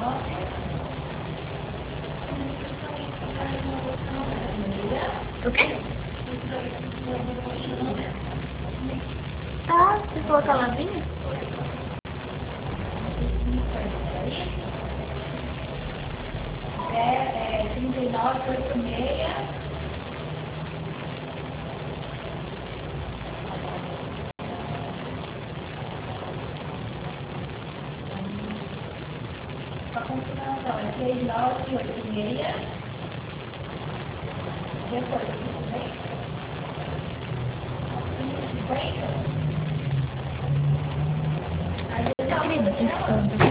O quê? Ah, você falou que ela vinha? É 39,86. A confirmação é 3986. Depois, tudo bem? 50. Querida,